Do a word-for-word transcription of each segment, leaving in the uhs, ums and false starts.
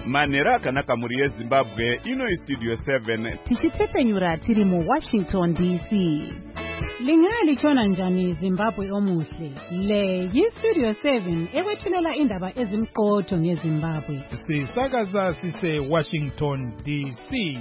manhero akanaka muri yezimbabwe ino istudio seven tichitsepenyura tiri mu Washington D C. Lingalitshona njani Zimbabwe omuhle? Le yistudio seven ekwethulela indaba ezimqotho ngeZimbabwe. Sisakaza sise Washington D C.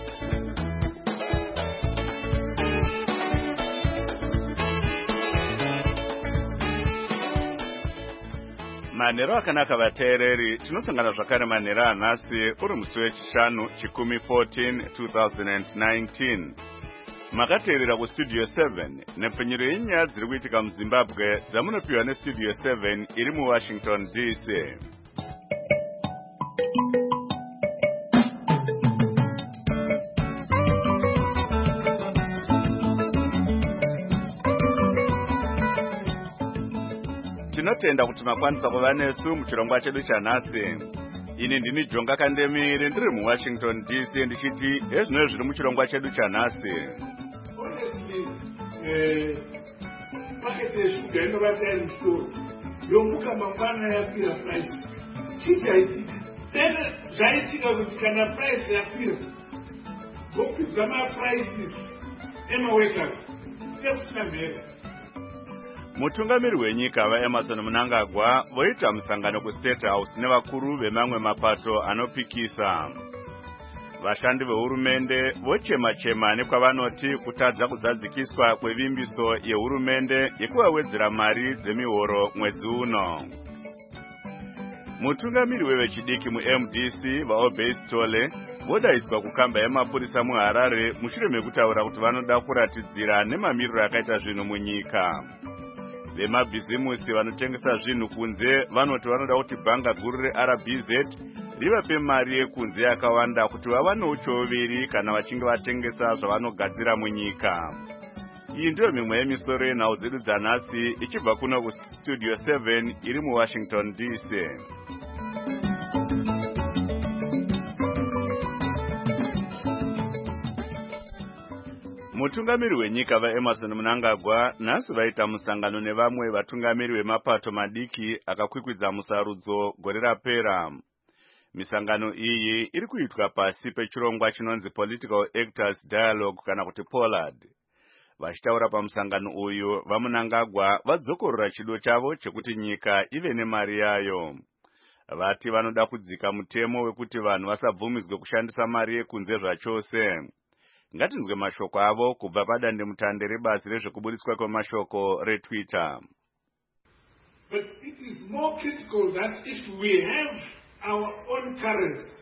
manhero akanaka vateereri, tinosangana zvakare manhero anhasi uri musi wechishanu chikumi fourteen twenty nineteen. Makateerera kustudio seven nepfenyuro yenyaya dziri kuitika muZimbabwe dzamunopiwa nestudio seven iri muWashington D C. Tinotenda kuti makwanisa kuva nesu muchirongwa chedu chanhasi. Ini ndini Jonga Kandemire ndiri muWashington D C ndichiti hezvino zviri muchirongwa chedu chanhasi. Honestly, eh, market yeshuga inovata iri mutoro yomuka mangwana yapira price. Chii chaitika? Then zvaitika kuti kana price yapira vokwidza maprices emaworkers sekusina mhere. Mutungamiri wenyika vaEmerson Mnangagwa voita musangano kuState House nevakuru vemamwe mapato anopikisa. Vashandi vehurumende vochema-chema nekwavanoti kutadza kuzadzikiswa kwevimbiso yehurumende yekuvawedzera mari dzemihoro mwedzi uno. Mutungamiri wevechidiki muM D C vaObey Stole vodaidzwa kukamba yemapurisa muHarare mushure mekutaura kuti vanoda kuratidzira nemamiriro akaita zvinhu munyika. Vemabhizimusi vanotengesa zvinhu kunze vanoti vanoda kuti bhanga guru reR B Z rivape mari yekunze yakawanda kuti vawane uchoveri kana vachinge vatengesa zvavanogadzira munyika. Iyi ndiyo mimwe yemisoro yenhau dzedu dzanhasi ichibva kuno kustudio seven iri muWashington D C. Mutungamiri wenyika vaEmerson Mnangagwa nhasi vaita musangano nevamwe vatungamiri vemapato madiki akakwikwidza musarudzo gore rapera. Misangano iyi iri kuitwa pasi pechirongwa chinonzi Political Actors Dialogue kana kuti Pollard. Vachitaura pamusangano uyu vaMnangagwa vadzokorora chido chavo chekuti nyika ive nemari yayo. Vati vanoda kudzika mutemo wekuti vanhu vasabvumidzwe kushandisa mari yekunze zvachose. Ngatinzwe mashoko avo kubva padandemutande rebazi rezvekuburitswa kwemashoko reTwitter. But it is more critical that if we have our own currency,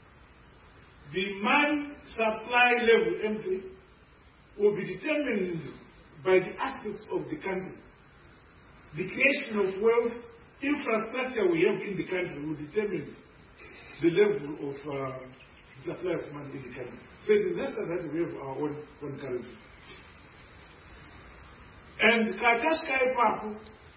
demand supply level M three will be determined by the assets of the country. The creation of wealth, infrastructure we have in the country will determine the level of uh, supply of money in the country. So it is necessary that we have our own, own currency. And Katashkai Papu,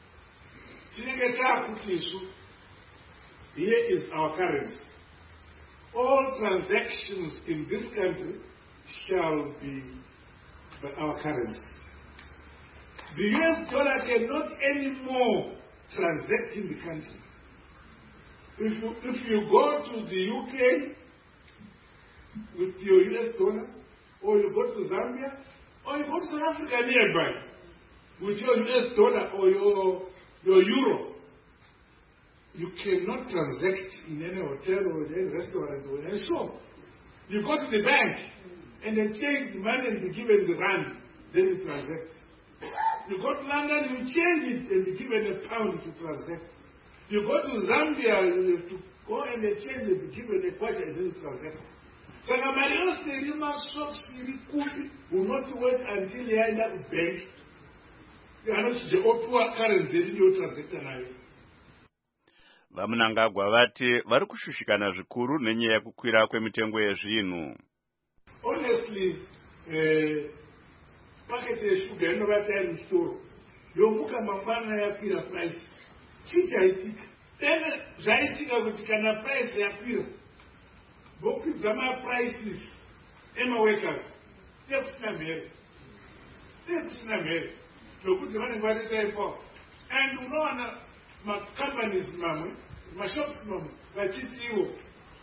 here is our currency. All transactions in this country shall be by our currency. The U S dollar cannot anymore transact in the country. If you, if you go to the U K with your U S dollar, or you go to Zambia, or you go to South Africa nearby with your U S dollar or your, your euro, you cannot transact in any hotel or in any restaurant or in any shop. You go to the bank and then change the money and be given the rand, then you transact. You go to London, you change it and be given a pound to transact. You go to Zambia, you have to go and they change and be given a kwacha and then you transact. So the shops will not wait until you end up with bank. You are not the poor currency in your transaction. VaMnangagwa vati vari kushushikana zvikuru nenyaya yekukwira kwemitengo yezvinhu. Honestly, eh market yeshuga inovata iri mutoro yomuka mangwana yapira price. Chii chaitika? Then zvaitika kuti kana price yapira vokwidza maprices emaworkers sekusina mhere. Sekusina mhere. Zvokuti vanenge vatoita ipapo. And unowana macompanies mamwe, mashops mamwe, vachiti iwo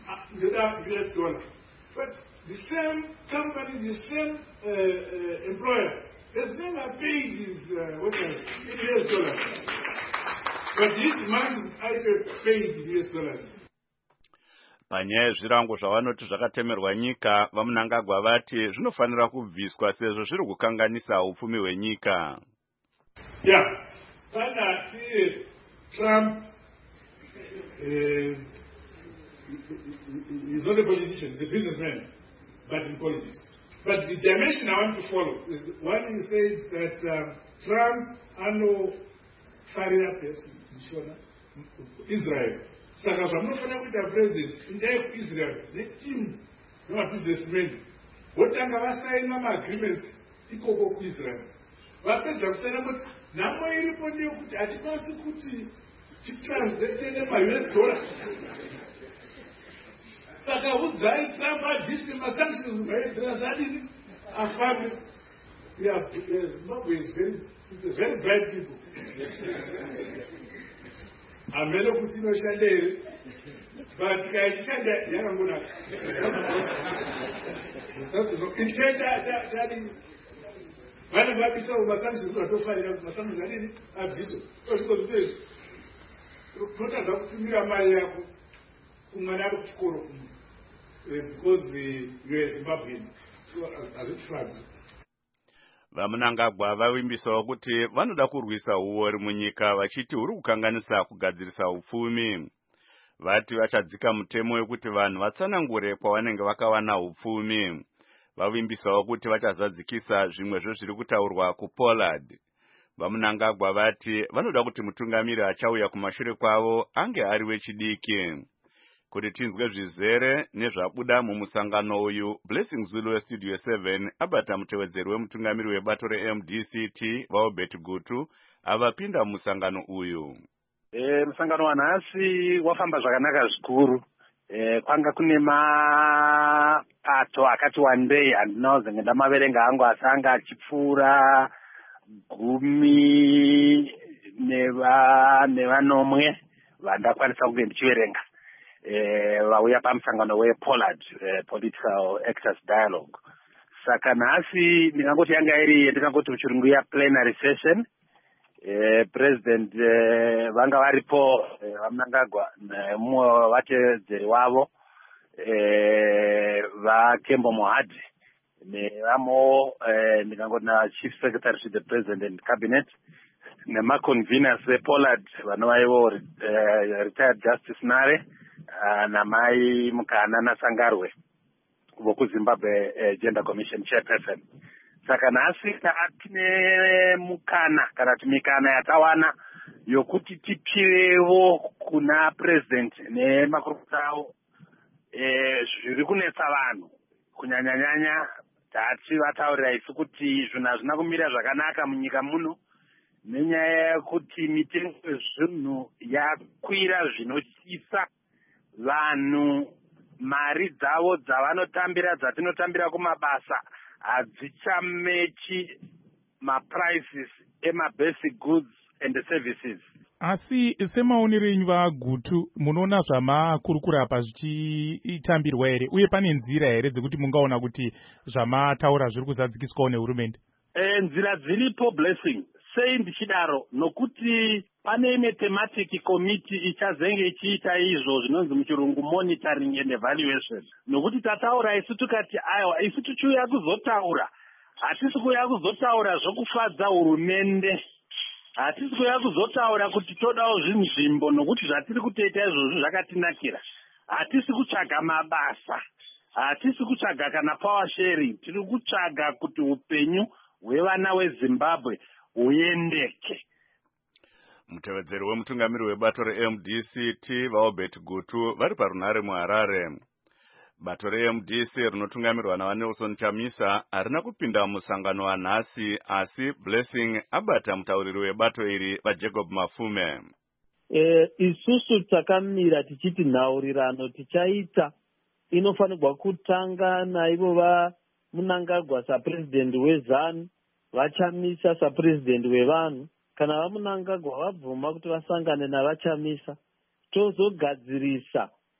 uh, U S dollar. But the same company, the same uh, uh, employer has never paid his uh, workers in U S dollars. But his man either paid in U S dollars. Panyaya yezvirango zvavanoti zvakatemerwa nyika, vaMnangagwa vati zvinofanira kubviswa sezvo zviri kukanganisa upfumi hwenyika. Yeah, Panati Trump uh, he's not a politician, he's a businessman, but in politics. But the dimension I want to follow is one who says that um, Trump ano firing up Israel. Saka zvamunofanira kuita president indai kuIsrael neteam nemabusinessmen votanga vasaina maagreements ikoko kuIsrael. Vapedza kusaina kuti nhamo iripo ndeyekuti hatikwanisi kuti titranslate nema-U S dollar. Saka udzai Trump abvise masanctions maedress adini afambe. Yeah, Zimbabwe is very, it's very bad people. Amele kuti inoshanda here, but kaishanda yakangonaka. Intenda chadini. Vana vabisa masanctions vatofarira masanctions adini abviso. Kozviko totadza kutumira mari yako kumwana ari kuchikoro because you are Zimbabwean. So hazvitifadzi. VaMnangagwa vavimbisawo kuti vanoda kurwisa uori munyika vachiti huri kukanganisa kugadzirisa upfumi. Vati vachadzika mutemo wekuti vanhu vatsanangure kwavanenge vakawana upfumi. Vavimbisawo kuti vachazadzikisa zvimwezvo zviri kutaurwa kuPollard. VaMnangagwa vati vanoda kuti mutungamiri achauya kumashure kwavo ange ari wechidiki. Kuti tinzwe zvizere nezvabuda mumusangano uyu, Blessing Zulu weStudio seven abata mutevedzeri wemutungamiri webato reM D C T vaObert Gutu avapinda mumusangano uyu. E, musangano wanhasi wafamba zvakanaka zvikuru. E, kwanga kune mapato akati wandei handinoze ndamaverenga angu asanga achipfuura gumi neva nevanomwe vandakwanisa kunge ndichiverenga. Eh, vauya pamusangano wePollard eh, Political Actors Dialogue. Saka nhasi ndingangoti yanga iri yandingangoti muchirungu ya plenary session. Eh, President eh, vanga varipo eh, vaMnangagwa nemumwe vatevedzeri wavo eh, vaKembo Mohadzi nevamo eh, ndingangoti na Chief Secretary to the President and Cabinet nemaconveners vePollard vanovaivo eh, retired Justice Nare Uh, namai Mukana naSangarwe vokuZimbabwe uh, Gender Commission Chairperson. Saka nhasi taatine mukana kana timikana yatawana yokuti tipirewo kuna president nemakurukota avo eh, zviri kunetsa vanhu kunyanyanyanya tati vataurira isu kuti zvinhu hazvina kumira zvakanaka munyika muno nenyaya yekuti mitengo yezvinhu yakwira zvinotyisa. Vanhu mari dzavo dzavanotambira dzatinotambira kumabasa hadzichamechi maprices emabasic goods and services. Asi semaonero enyu vaGutu munoona zvamakurukura apa zvichitambirwa here uye pane nzira here dzekuti mungaona kuti zvamataura zviri kuzadzikiswawo nehurumende? E, nzira dziripo Blessing. Sei ndichidaro nokuti pane imwe thematic committee ichazenge ichiita izvo zvinonzi muchirungu monitoring and evaluation. Nokuti tataura isu tukati aiwa isu tichiuya kuzotaura hatisi kuuya kuzotaura zvokufadza hurumende, hatisi kuuya kuzotaura kuti todawo zvinzvimbo nokuti zvatiri kutoita izvozvo zvakatinakira, hatisi kutsvaga mabasa, hatisi kutsvaga kana power sharing, tiri kutsvaga kuti upenyu hwevana weZimbabwe huendeke. Mutevedzeri wemutungamiri webato reM D C T vaObert Gutu vari parunhare muHarare. Bato reM D C rinotungamirwa naVaNelson Chamisa harina kupinda musangano wanhasi, asi Blessing abata mutauriri webato iri vaJacob Mafume. E, isusu takamira tichiti nhaurirano tichaita inofanirwa kutanga naivo vaMnangagwa sapresident weZANU, vaChamisa sapresident wevanhu. Kana vaMnangagwa vabvuma kuti vasangane navaChamisa, tozogadzirisa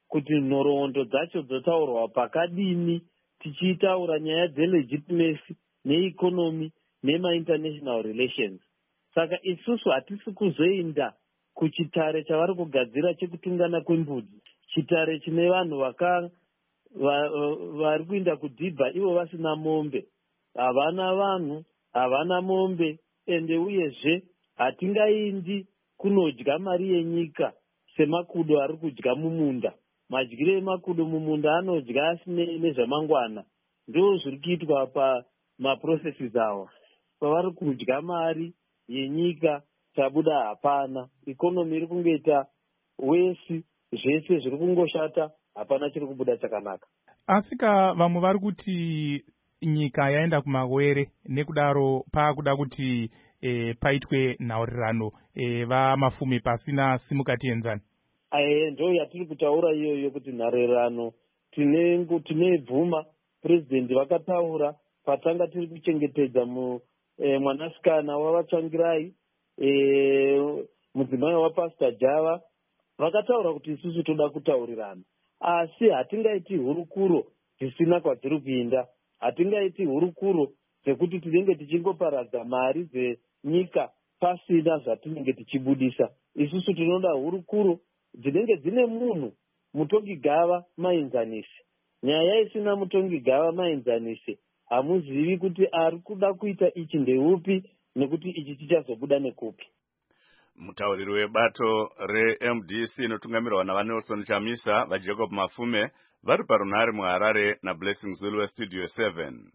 kuti nhoroondo dzacho dzotaurwa pakadini, tichitaura nyaya dzelegitimacy neeconomy nemainternational relations. Saka isusu hatisi kuzoenda kuchitare chavari kugadzira chekutungana kwembudzi, chitare chine vanhu vaka vari kuinda kudhibha ivo vasina mombe. Havana vanhu, havana mombe, ende uyezve hatingaindi kunodya mari yenyika semakudo ari kudya mumunda. Madyire emakudo mumunda anodya asinei nezvamangwana. Ndo zviri kuitwa pamaprocesses awa. Pavari kudya mari yenyika tabuda hapana. Ikonomi iri kungoita wesi, zvese zviri kungoshata, hapana chiri kubuda chakanaka. Asika vamwe vari kuti nyika yaenda kumawere nekudaro paakuda kuti e, paitwe nhaurirano e, vamafumi pasina simukati enzani. Aye, ndo yatiri kutaura iyoyo kuti nhaurirano tine tine bvuma. President vakataura patanga tiri kuchengetedza mu e, mwanasikana wavatsvangirai e, mudzimai wapastor Java, vakataura kuti isusu toda kutaurirana. Asi hatingaiti hurukuro dzisina kwadziri kuinda. Hatingaiti hurukuro dzekuti tinenge tichingoparadza mari dzenyika pasina zvatinenge tichibudisa. Isusu tinoda hurukuro dzinenge dzine munhu mutongi gava maenzanisi. Nyaya isina mutongi gava maenzanisi, hamuzivi kuti ari kuda kuita ichi ndeupi nekuti ichi chichazobuda nekupi. Mutauriri webato re-M D C inotungamirwa naVanelson Chamisa, vaJacob Mafume, vari parunhare muHarare naBlessing Zulu weStudio seven.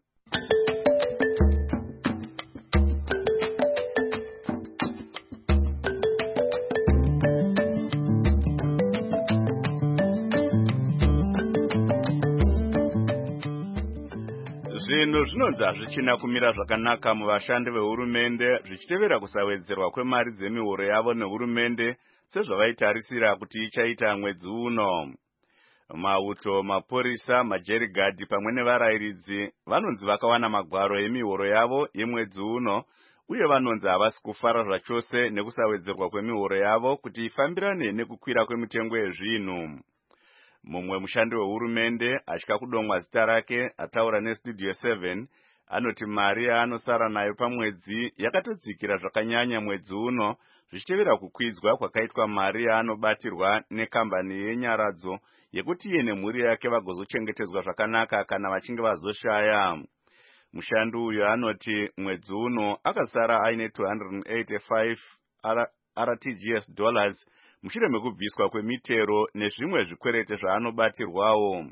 Zvinhu zvinonzi hazvichina kumira zvakanaka muvashandi vehurumende zvichitevera kusawedzerwa kwemari dzemihoro yavo nehurumende sezvavaitarisira kuti ichaita mwedzi uno. Mauto, mapurisa, majerigadhi pamwe nevarayiridzi vanonzi vakawana magwaro emihoro yavo yemwedzi uno, uye vanonzi havasi kufara zvachose nekusawedzerwa kwemihoro yavo kuti ifambirane nekukwira kwemitengo yezvinhu. Mumwe mushandi wehurumende atya kudomwa zita rake ataura neStudio seven anoti mari yaanosara nayo pamwedzi yakatodzikira zvakanyanya mwedzi uno zvichitevera kukwidzwa kwakaitwa mari yaanobatirwa nekambani yenyaradzo yekuti iye nemhuri yake vagozochengetedzwa zvakanaka kana vachinge vazoshaya. Mushandi uyu anoti mwedzi uno akasara aine two hundred eighty-five R T G S dollars mushure mekubviswa kwemitero nezvimwe zvikwerete zvaanobatirwawo.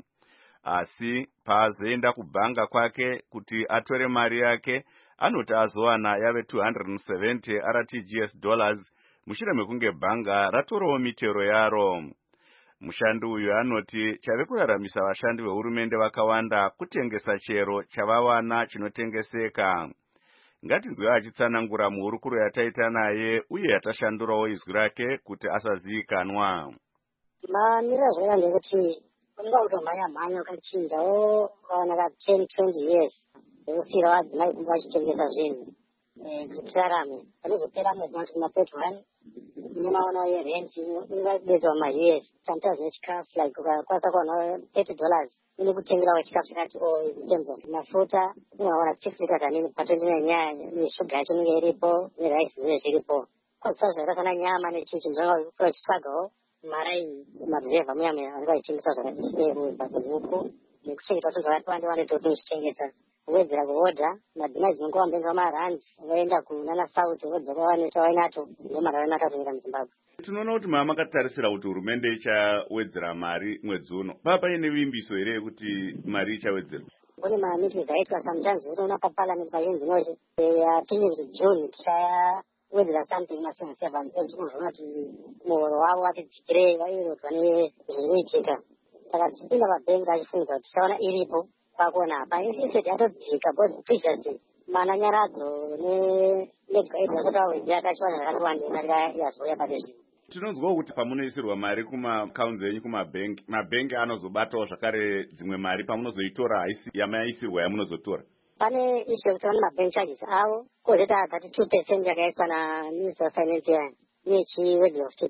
Asi paazoenda kubhanga kwake kuti atore mari yake anoti azowana yave two hundred seventy R T G S dollars mushure mekunge bhanga ratorawo mitero yaro. Mushandi uyu anoti chave kuraramisa vashandi vehurumende vakawanda kutengesa chero chavawana chinotengeseka. Ngatinzwe achitsanangura muhurukuro yataita naye uye yatashandurawo izwi rake kuti asazivikanwa. Mamira zvera ndekuti unga utomhanya mhanya ukachinjawo ukaona ka ten twenty years usira wadzimai kunge vachitengesa zvinhu kuti tirarame. Panozopera mwedzi wati ma-thirty one nemaona yerent ingabedzwa ma-years sometimes nechikafu like ukakwanisa kuwana thirty dollars ine kutengerawo chikafu chakati o in terms of mafuta unowana six liters anini patende nenyaya neshuga yacho inenge iripo nerice zvinenge zviripo. Kwazisa zvakafanana nyama nechichi ndinonga kuchitsvagawo maraini madhirevha muyame anenge achitengesa zvakadisineru pakuhuku nekuchengeta zvinhu zvakati wande kuti uchitengesa kuwedzera kuodha madzimai dzinonge wambenza marandi vaenda kunana south vodzoka vaneta vainato ndomarara atatu nyika muZimbabwe. Tinoona kuti mama makatarisira kuti hurumende ichawedzera mari mwedzi uno. Papa ine vimbiso here kuti mari ichawedzerwa? Kune mameetings aitwa sometimes unoona paparliament painzi noti atingi kuti June tichawedzera something masina seven ezvinoona kuti muhoro wavo watidzikirei vairodzwa nezviri kuitika. Saka tichipinda pabhengi achifungidza kuti tichaona iripo pakuona apa insisted yatodzika both previously mana nyaradzo nemedical aid yakotawedzera tachiwana zvakati wandei mari yazouya pane zvino. Tinonzwawo kuti pamunoisirwa mari kumaaccounts enyu kumabhengi, mabhengi anozobatawo zvakare dzimwe mari pamunozoitora haisi yamaisirwa yamunozotora. Pane issue yekuti vane mabank charges avo kozoita thirty two percent yakaiswa naMinister of Finance yani nechiwedzero of tip up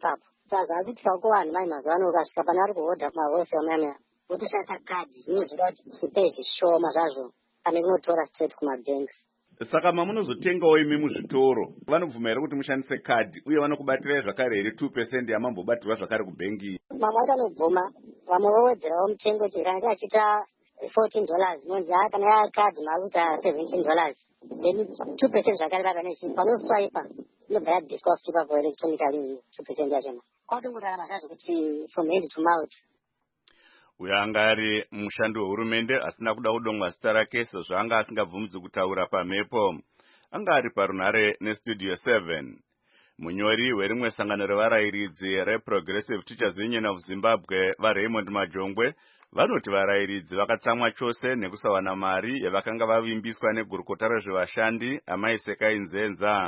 saka zvakuitikawo kuvanhu mai mazuva ano ukasvika pane vari kuhodha kumahose amaya wotoshandisa kadhi zvimwe zvinoda kuti chipe zvishoma zvazvo pane kunotora straight kumabhengi. Saka mamunozotengawo imi muzvitoro vanobvuma here kuti mushandise kadhi uye vanokubatirai zvakare here two percent yamambobatirwa zvakare kubhengi? Mamwe wacho anobvuma, vamwe vowedzerawo mutengo kuti kana achiita fourteen dollars nonzi kana yakadhi makuita seventeen dollars then two percent zvakare vakanechii panoswipa inobva yadiscoft ipapo electronically two percent yachona kwatongorarama zvazvo kuti from hand to mouth. Uyo anga ari mushandi wehurumende asina kuda kudongwa zita rake sezvo anga asingabvumidzi kutaura pamhepo. Anga ari parunhare nestudio seven. Munyori werimwe sangano revarayiridzi reProgressive Teachers Union of Zimbabwe vaRaymond Majongwe vanoti varayiridzi vakatsamwa chose nekusawana mari yavakanga vavimbiswa negurukota rezvevashandi Amai Sekai Nzenza.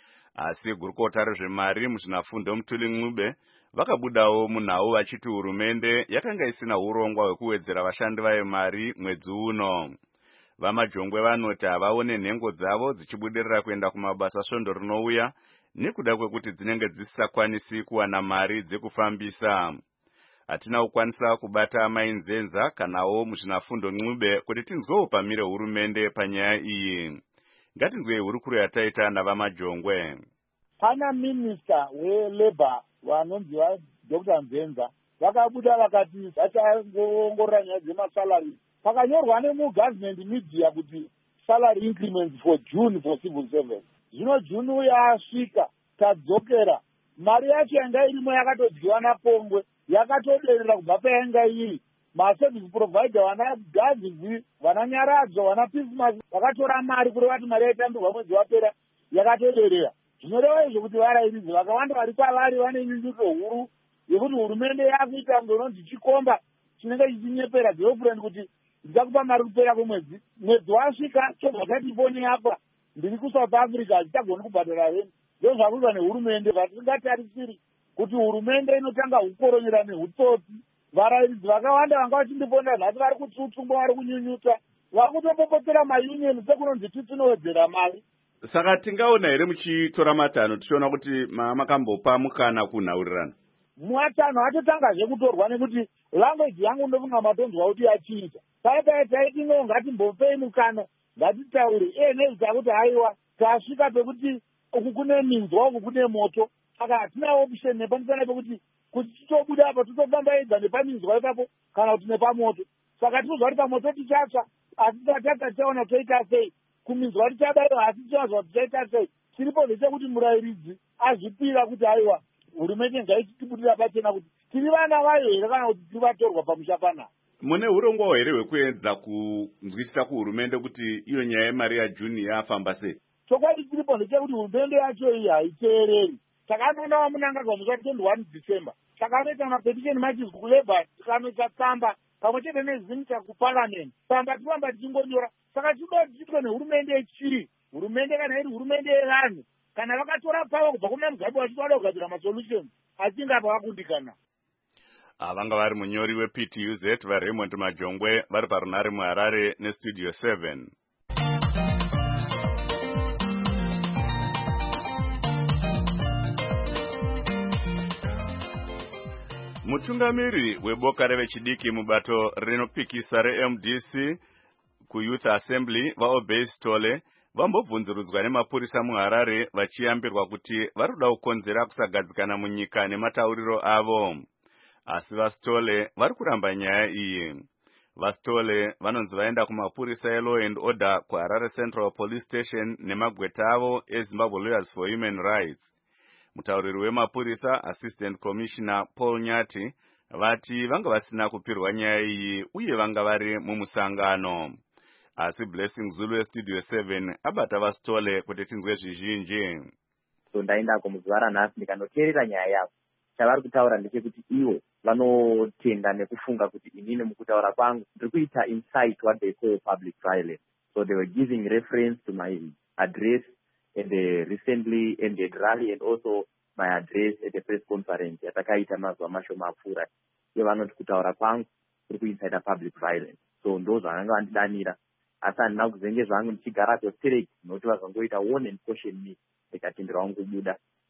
Asi gurukota rezvemari muzvinafundo Mutuli Ncube vakabudawo munhau vachiti hurumende yakanga isina urongwa hwekuwedzera vashandi vayo mari mwedzi uno. VaMajongwe vanoti havaone nhengo dzavo dzichibudirira kuenda kumabasa svondo rinouya nekuda kwekuti dzinenge dzisisakwanisi kuwana mari dzekufambisa. Hatina kukwanisa kubata Amai Nzenza kanawo muzvinafundo Ncube kuti tinzwewo pamire hurumende panyaya iyi. Ngatinzwei hurukuro yataita navaMajongwe. Pana minista welabor vanonzi vaDr Nzenza vakabuda vakati vachangoongorora nyaya dzemasalary. Pakanyorwa nemugavernment media kuti salary increments for June for civil servants. Zvino June yasvika tadzokera mari yacho yanga irimo yakatodyiwa napongwe yakatoderera kubva payanga iri. Maservice provider vana gazizi vana nyaradzo vana Christmas vakatora mari kureva kuti mari yaitambirwa mwedzi wapera yakatoderera. Zvinoreva izvo kuti varayiridzi vakawanda vari kwavari vane nyunyuto huru yekuti hurumende yakuita ndononzi chikomba chinenge chichinyepera girlfriend kuti ndichakupa mari kupera kwemwedzi. Mwedzi wasvika chobva chati mboni apa ndiri kuSouth Africa hachichagoni kubhadhara heni. Ndizvo zvakuitwa nehurumende vatisingatarisiri kuti hurumende inotanga kukoronyera nehutsotsi. Varayiridzi vakawanda vanga vachindiponda nhasi vari kutsutsungwa vari kunyunyuta vari kutopopotera maunion sekunonzi titinowedzera mari. Saka tingaona here muchitora matanho tichiona kuti makambopa mukana kunhaurirana? Matanho atotangazve kutorwa nekuti language yangu ndofunga matonzwa kuti achiita. Paipai taiti ngo ngatimbopei mukana ngatitaure iye nezita kuti haiwa tasvika pekuti uku kune minzwa uku kune moto. Saka hatina option nepamusana pekuti kuti titobuda apa totofamba ega nepaminzwa ipapo kana kuti nepamoto. Saka tinozwa kuti pamoto tichatsva asi tatanga taona toita sei. Kuminzwa tichabayiwa asi tichazwa tichaita sei. Tiripo zvechekuti murayiridzi azvipira kuti haiwa hurumende ngaitibudira pachena kuti tiri vana vayo here kana kuti tiri vatorwa pamusha panapa. Mune urongwa here hwekuedza kunzwisisa kuhurumende kuti iyo nyaya yemari yaJuni yafamba sei? Chokwadi tiripo ndechekuti hurumende yacho iyi haiteereri. Takanoona vamunangagwa musi twenty-one December. Takanoita mapetisheni machizwi kulabor tikanoita tsamba pamwe chete nezimita kuparliament. Tsamba tiramba tichingonyora. Saka tinoda tichitwe nehurumende yechiri. Hurumende kana iri hurumende yevanhu. Kana vakatora pavo kubva kuna Mugabe vachitoda kugadzira masolutions achinge apa vakundikana. Vanga vari munyori weP T U Z vaRaymond Majongwe vari parunhare muHarare nestudio seven. Mutungamiri weboka revechidiki mubato rinopikisa reM D C kuYouth Assembly vaObey Stole vambobvunzurudzwa nemapurisa muHarare vachiyambirwa kuti varikuda kukonzera kusagadzikana munyika nematauriro avo. Asi vaStole vari kuramba nyaya iyi. VaStole vanonzi vaenda kumapurisa eLaw and Order kuHarare Central Police Station nemagweta avo eZimbabwe Lawyers for Human Rights. Mutauriri wemapurisa Assistant Commissioner Paul Nyati vati vanga vasina kupirwa nyaya iyi uye vanga vari mumusangano. Asi Blessing Zulu westudio seven abata vaStole kuti tinzwe zvizhinji. So ndaenda kumuzuva ranhasi ndikanoteerera nyaya yavo. Chavari kutaura ndechekuti ivo vanotenda nekufunga kuti inini mukutaura kwangu ndiri kuita incite what they call public violence. So they were giving reference to my address and the recently ended rally and also my address at the press conference yatakaita mazuva mashoma apfuura. Ivo vanoti kutaura kwangu ndiri kuincita public violence. So ndo zvavanga vandidanira. Asi handina kuzenge zvangu ndichigara straight nokuti vazongoita warn and caution me ndikatenderwa kubuda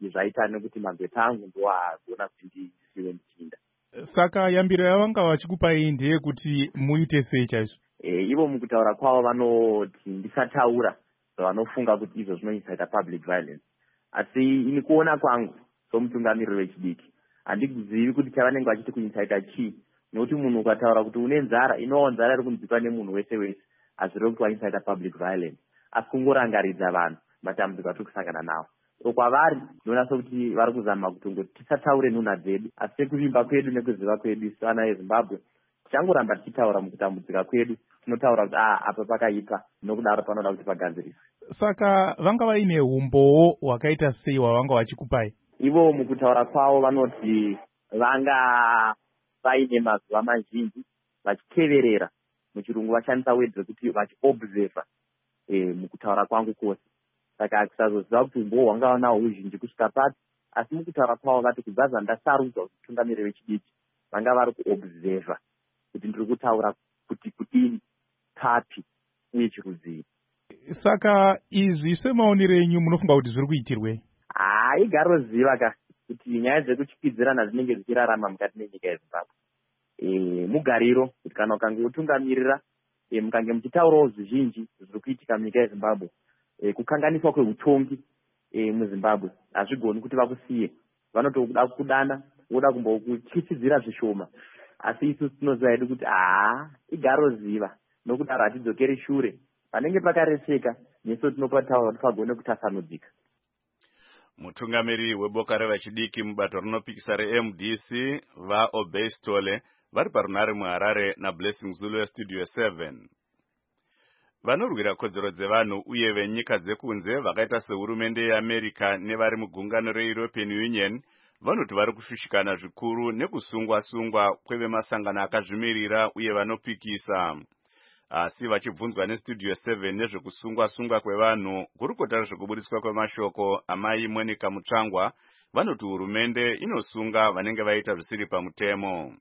zvaita nekuti mabheta angu ndo agona kuti ndisiwe ndichinda. Saka yambiro yavanga vachikupai ndeyekuti muite sei chaizvo? E, ivo mukutaura kwavo vanoti ndisataura zvavanofunga kuti izvo zvinoisaita public violence. Asi ini kuona kwangu somutungamiriri wechidiki handikuzivi kuti chavanenge vachiti kuinsaita chii, nokuti munhu ukataura kuti une nzara, inowo nzara iri kunzikwa nemunhu wese wese, hazviri kuti wainsaita public violence, asi kungorangaridza vanhu matambudziko atiri kusangana nawo. So kwavari ndinoona sokuti vari kuzama kutongoti tisataure nhunha dzedu, asi sekuvimba kwedu nekuziva kwedu isu ana eZimbabwe tichangoramba tichitaura mukutambudzika kwedu, tinotaura kuti ah apa pakaipa, nokudaro panoda kuti pagadziriswe. Saka vanga vaine umbowo hwakaita sei hwavanga vachikupai? Ivo mukutaura kwavo vanoti vanga vaine mazuva mazhinji vachiteverera, muchirungu vashandisa word rekuti vachiobserva e, mukutaura kwangu kwose. Saka kusazoziva kuti umbowo hwanga vanahwo huzhinji kusvika pati, asi mukutaura kwavo vati kubva zvandasarudzwa kuti mutungamiriri wechidiki vanga vari kuobserva kuti ndiri kutaura kuti kudini, papi uye chirudzii. Saka izvi semaonero enyu munofunga kuti zviri kuitirwei? Ah, igaro ziva ka kuti nyaya dzekuchipidzirana dzinenge dzichirarama mukati menyika yeZimbabwe. E, mugariro kuti kana ukange utungamirira e, mukange muchitaurawo zvizhinji zviri kuitika munyika yeZimbabwe, e, kukanganiswa kweutongi e, muZimbabwe hazvigoni kuti vakusiye, vanotoda kudana, voda kumbokutyisidzira zvishoma. Asi isu tinoziva hedu kuti haa igaro ziva, nokudaro hatidzokeri shure, panenge pakareseka nesu tinopataura kuti pagone kutasanudzika. Mutungamiriri weboka revechidiki mubato rinopikisa reM D C vaObestole vari parunare muHarare naBlessing Zulu yeStudio seven. Vanorwira kodzero dzevanhu uye venyika dzekunze vakaita sehurumende yeAmerica nevari mugungano reEuropean Union vanoti vari kushushikana zvikuru nekusungwa-sungwa kwevemasangano akazvimirira uye vanopikisa. Asi vachibvunzwa neStudio seven nezvekusungwa-sungwa kwevanhu, gurukota rezvekubudiswa kwemashoko amai Monica Mutsvangwa vanoti hurumende inosunga vanenge vaita zvisiri pamutemo.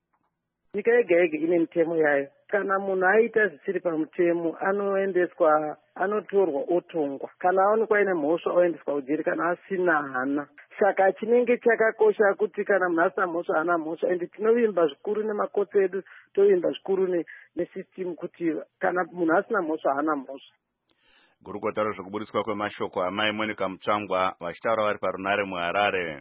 Nyika yega yega ine mitemo yayo. Kana munhu aita zvisiri pamutemo anoendeswa, anotorwa otongwa. Kana aonekwa ine mhosva oendeswa kujeri kana asina hana. Saka chinenge chakakosha kuti kana munhu asina mhosva hana mhosva, ende tinovimba zvikuru nemakotsi edu, tovimba zvikuru nesystem kuti kana munhu asina mhosva hana mhosva. Gurukota rezvekubudiswa kwemashoko amai Monica Mutsvangwa vachitaura vari parunare muHarare.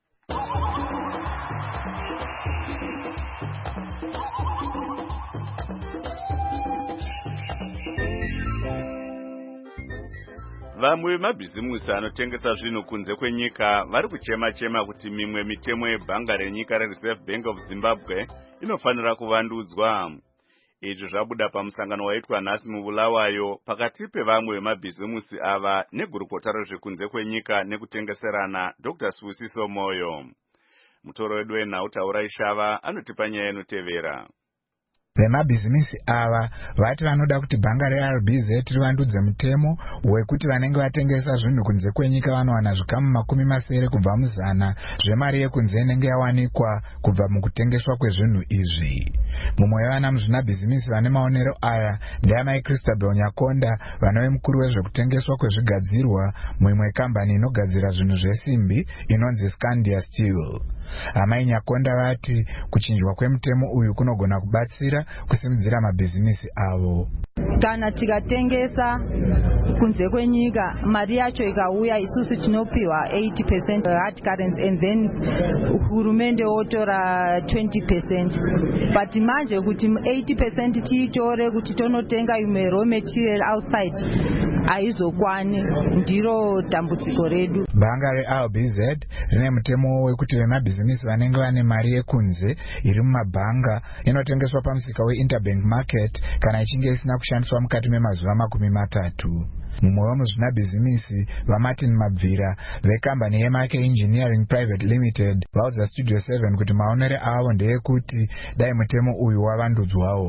Vamwe vemabhizimusi anotengesa zvinhu kunze kwenyika vari kuchema-chema kuti mimwe mitemo yebhanga renyika reReserve Bank of Zimbabwe inofanira kuvandudzwa. Izvi zvabuda pamusangano waitwa nhasi muBulawayo pakati pevamwe vemabhizimusi ava negurukota rezvekunze kwenyika nekutengeserana Doctor Sibusiso Moyo. Mutoro wedu wenhau Ishava anotipa nyaya inotevera. Vemabhizimisi ava vati vanoda kuti bhanga reR B Z rivandudze mutemo wekuti vanenge vatengesa zvinhu kunze kwenyika vanowana zvikamu makumi masere kubva muzana zvemari yekunze inenge yawanikwa kubva mukutengeswa kwezvinhu izvi. Mumwe wevana muzvinabhizimisi vane maonero aya ndeamai Christabel Nyakonda, vanove mukuru wezvekutengeswa kwezvigadzirwa muimwe kambani inogadzira zvinhu zvesimbi inonzi Scandia Steel. Amai Nyakonda vati kuchinjwa kwemutemo uyu kunogona kubatsira kusimudzira mabhizimisi avo. Kana tikatengesa kunze kwenyika mari yacho ikauya isusu tinopiwa eighty percent hard currency and then hurumende otora twenty percent. But manje kuti eighty percent tiitore kuti tonotenga imwe raw material outside aizokwani, ndiro dambudziko redu. Bhanga reR B Z rine mutemo wekuti vemabhizimisi vanenge vane mari yekunze iri mumabhanga inotengeswa pamusika weInterbank Market kana ichinge isina kushandiswa mukati memazuva makumi matatu. Mumwe wemuzvinabhizimisi vaMartin Mabvira vekambani yeMake Engineering Private Limited vaudza Studio seven kuti maonero avo ndeyekuti dai mutemo uyu wavandudzwawo.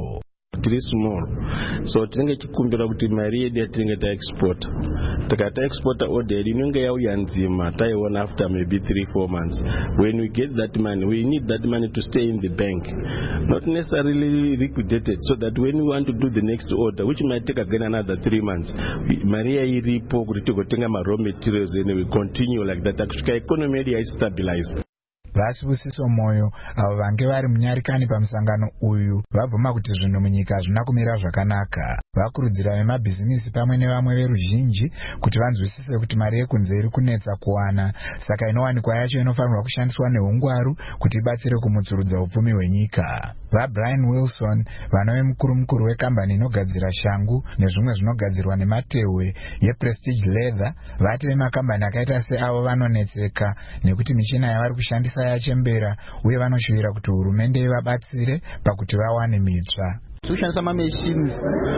tiri small, so tinenge chikumbira kuti mari yedu yatinenge taexporta takata exporta order yedu inenge yauya nzima taiona after maybe three four months. When we get that money, we need that money to stay in the bank, not necessarily liquidated, so that when we want to do the next order, which might take again another three months, maria iripo kuti tigotenga ma raw materials and we continue like that kusvika economy yedu yaistabilize. Vasibusiso Moyo avo vange vari munyarikani pamusangano uyu vabvuma kuti zvinhu munyika hazvina kumira zvakanaka. Vakurudzira vemabhizinisi pamwe nevamwe veruzhinji kuti vanzwisise kuti mari yekunze iri kunetsa kuwana, saka inowanikwa yacho inofanirwa kushandiswa neungwaru kuti ibatsire kumutsurudza upfumi hwenyika. VaBrian Wilson, vanove mukuru mukuru wekambani inogadzira shangu nezvimwe zvinogadzirwa nematehwe yePrestige Leather, vati vemakambani akaita seavo vanonetseka nekuti michina yavari kushandisa yachembera uye vanoshuvira kuti hurumende ivabatsire pakuti vawane mitsva. kushandisa mamachines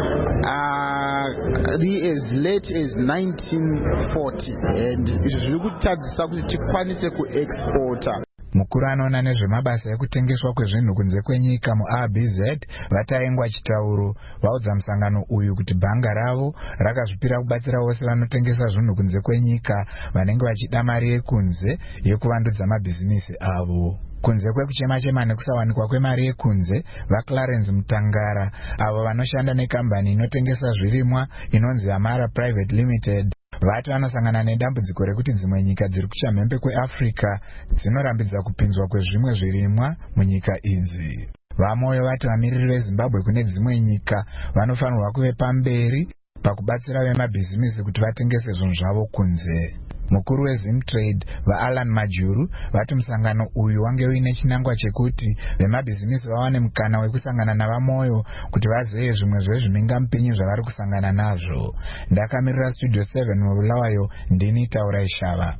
uh, as late as nineteen forty and izvi zviri kutadzisa kuti tikwanise kuexporta. Mukuru anoona nezvemabasa ekutengeswa kwezvinhu kunze kwenyika muR B Z vataengwa chitauro vaudza musangano uyu kuti bhanga ravo rakazvipira kubatsira vose vanotengesa zvinhu kunze kwenyika vanenge vachida mari yekunze yekuvandudza mabhizinisi avo. Kunze kwekuchema-chema nekusawanikwa kwemari yekunze, vaClarence Mutangara avo vanoshanda nekambani inotengesa zvirimwa inonzi Amara Private Limited vati vanosangana nedambudziko rekuti dzimwe nyika dziri kuchamhembe kweAfrica dzinorambidza kupinzwa kwezvimwe zvirimwa munyika idzi. VaMoyo vati vamiriri veZimbabwe kune dzimwe nyika vanofanirwa kuve pamberi pakubatsira vemabhizinisi kuti vatengese zvinhu zvavo kunze. Mukuru weZimtrade vaAlan Majuru vati musangano uyu wange uine chinangwa chekuti vemabhizinisi vawane mukana wekusangana navaMoyo kuti vazive zvimwe zvezvimingamupinyi zvavari kusangana nazvo. Ndakamirira Studio seven mubulawayo, ndini Taurai Shava.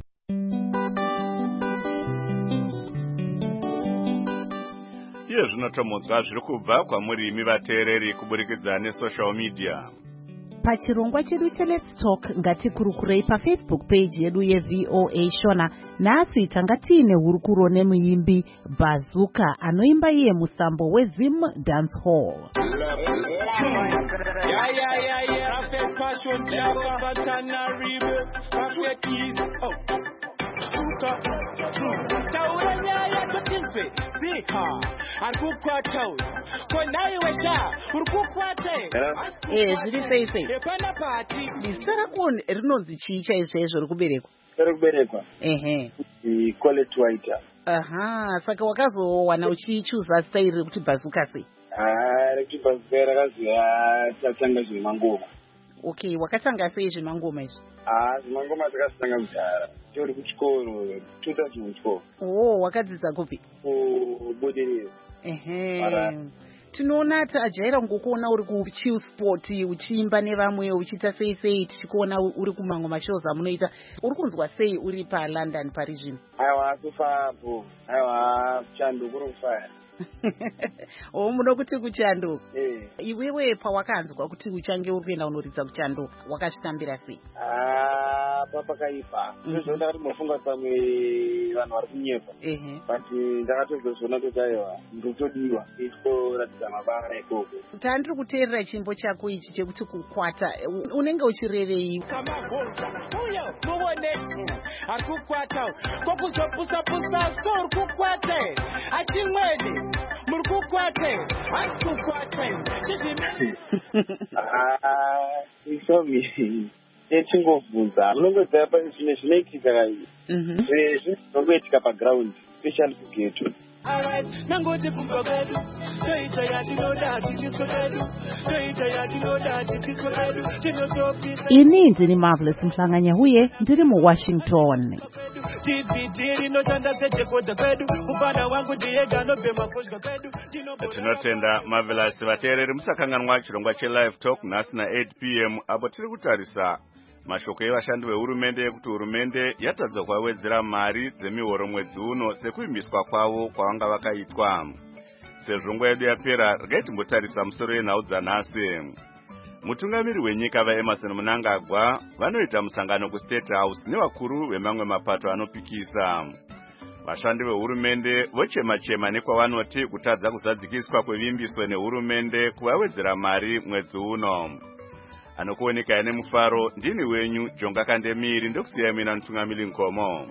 Iye zvinotomodzwa zviri kubva kwamurimi vateereri kuburikidza nesocial media. Pachirongwa chedu cheLet's Talk ngatikurukurei paFacebook page yedu yeV O A Shona. Nhasi tanga tiine hurukuro nemuimbi Bazuka anoimba iye musambo weZim Dance Hall. Yeah, yeah, yeah, yeah. Perfect passion, Java, Batana, Ribo, perfect keys. Oh, Suka, Taura, Nyaya, Totinswe, Zika, Arkukwa Town. Konai Wesha, Urkukwate. Eh, zviri sei sei. Epana party. Ndisara kuona rinonzi chicha izvezvo rikuberekwa. Rikuberekwa. Ehe. I call it white. Aha, saka wakazowana uchichuza style kuti Bazuka sei. Ah, rekuti Bazuka rakaziya tatanga zvemangoma. Okay, wakatanga sei zvemangoma izvi? Ah, zvemangoma takatanga kudhara. Tori kuchikoro two thousand twelve. Oh, wakadzidza kupi? Kubudiriro. Ehe. Tinoona tajaira ngokuona uri kuchill sport uchiimba nevamwe uchiita sei sei tichikuona uri kumangoma shows amunoita. Uri kunzwa sei uri paLondon pari zvino? Aiwa kufapo. Aiwa Chando kuri kufaya. Oh, muno kuti kuChando. Eh. Iwewe pawakanzwa kuti uchange uri kuenda unoridza kuChando wakashitambira sei? Ah, papa kaipa. Ndizvo ndakati mofunga pamwe vanhu vari kunyepa. Ehe. But ndakatozozona kuti aiwa ndotodiwa itoratidza mabara ikoko. Tandiri kuteerera chimbo chako ichi chekuti kukwata unenge uchirevei? Uyo muone arikukwata kokuzopusa pusa so urikukwate achimwene murikukwate asikukwate chizvimene. Ah, isomi echingovhunza unongoziva pa zvimwe zvinoitika kai zvinongoitika paground especially kugeto. Alright, nangoti kumba kwedu toita yatinoda tichiso kwedu toita yatinoda tichiso kwedu tinotopisa. Ini ndini Marvelous Mhlanganya huye ndiri muWashington. Tinotenda Marvelous vateereri musakanganwa chirongwa cheLive Talk nhasi na eight p m apo tiri kutarisa mashoko evashandi vehurumende kuti hurumende yatadza kuwedzera mari dzemihoro mwedzi uno sekuimbiswa kwavo kwavanga vakaitwa. Sezvo nguva yedu yapera, regai timbotarisa musoro yenhau dzanhasi. Mutungamiri wenyika vaEmerson Mnangagwa vanoita musangano kuState House nevakuru vemamwe mapato anopikisa. vashandi vehurumende vochema-chema nekwavanoti kutadza kuzadzikiswa kwevimbiso nehurumende kuvawedzera mari mwedzi uno. Anokuoneka nemufaro ndini wenyu Jonga Kandemiri ndokusiya mina Ntungamili Nkomo.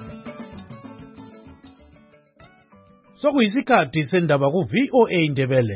Sokuyisikhathi sendaba ku V O A Ndebele.